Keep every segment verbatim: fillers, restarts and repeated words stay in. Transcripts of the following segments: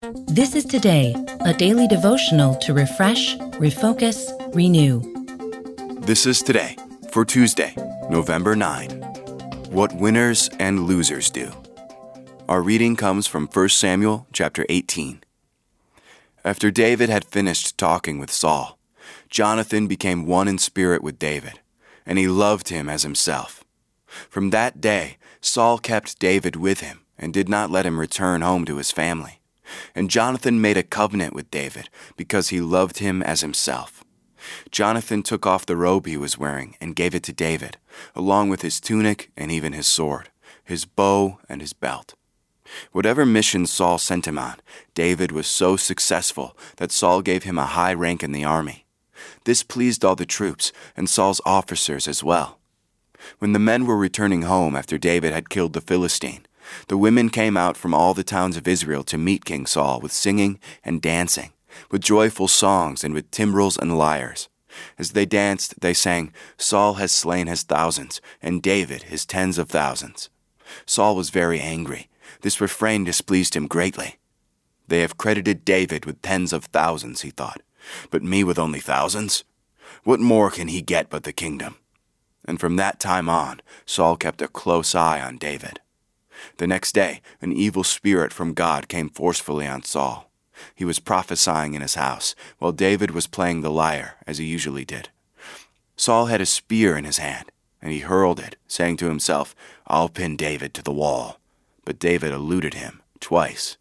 This is Today, a daily devotional to refresh, refocus, renew. This is Today for Tuesday, November ninth. What winners and losers do. Our reading comes from First Samuel chapter eighteen. After David had finished talking with Saul, Jonathan became one in spirit with David, and he loved him as himself. From that day, Saul kept David with him and did not let him return home to his family. And Jonathan made a covenant with David because he loved him as himself. Jonathan took off the robe he was wearing and gave it to David, along with his tunic and even his sword, his bow and his belt. Whatever mission Saul sent him on, David was so successful that Saul gave him a high rank in the army. This pleased all the troops and Saul's officers as well. When the men were returning home after David had killed the Philistine, the women came out from all the towns of Israel to meet King Saul with singing and dancing, with joyful songs and with timbrels and lyres. As they danced, they sang, "Saul has slain his thousands, and David his tens of thousands." Saul was very angry. This refrain displeased him greatly. "They have credited David with tens of thousands," he thought, "but me with only thousands? What more can he get but the kingdom?" And from that time on, Saul kept a close eye on David. The next day, an evil spirit from God came forcefully on Saul. He was prophesying in his house, while David was playing the lyre, as he usually did. Saul had a spear in his hand, and he hurled it, saying to himself, "I'll pin David to the wall." But David eluded him twice.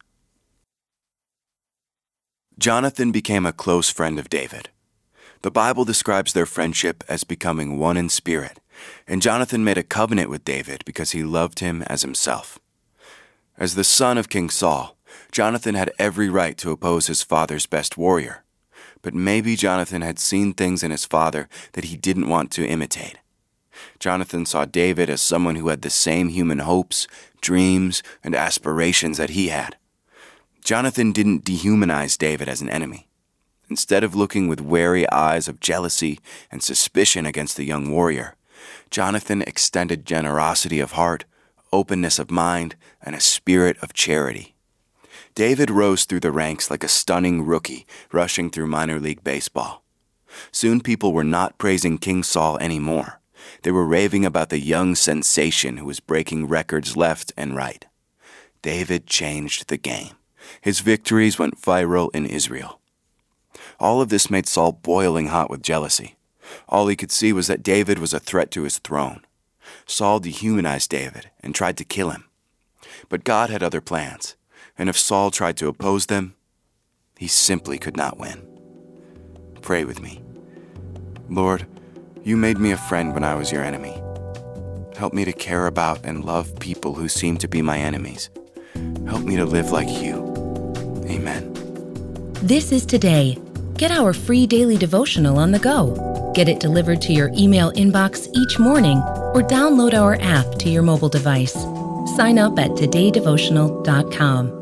Jonathan became a close friend of David. The Bible describes their friendship as becoming one in spirit, and Jonathan made a covenant with David because he loved him as himself. As the son of King Saul, Jonathan had every right to oppose his father's best warrior, but maybe Jonathan had seen things in his father that he didn't want to imitate. Jonathan saw David as someone who had the same human hopes, dreams, and aspirations that he had. Jonathan didn't dehumanize David as an enemy. Instead of looking with wary eyes of jealousy and suspicion against the young warrior, Jonathan extended generosity of heart, openness of mind, and a spirit of charity. David rose through the ranks like a stunning rookie rushing through minor league baseball. Soon people were not praising King Saul anymore. They were raving about the young sensation who was breaking records left and right. David changed the game. His victories went viral in Israel. All of this made Saul boiling hot with jealousy. All he could see was that David was a threat to his throne. Saul dehumanized David and tried to kill him. But God had other plans, and if Saul tried to oppose them, he simply could not win. Pray with me. Lord, you made me a friend when I was your enemy. Help me to care about and love people who seem to be my enemies. Help me to live like you. Amen. This is Today. Get our free daily devotional on the go. Get it delivered to your email inbox each morning or download our app to your mobile device. Sign up at today devotional dot com.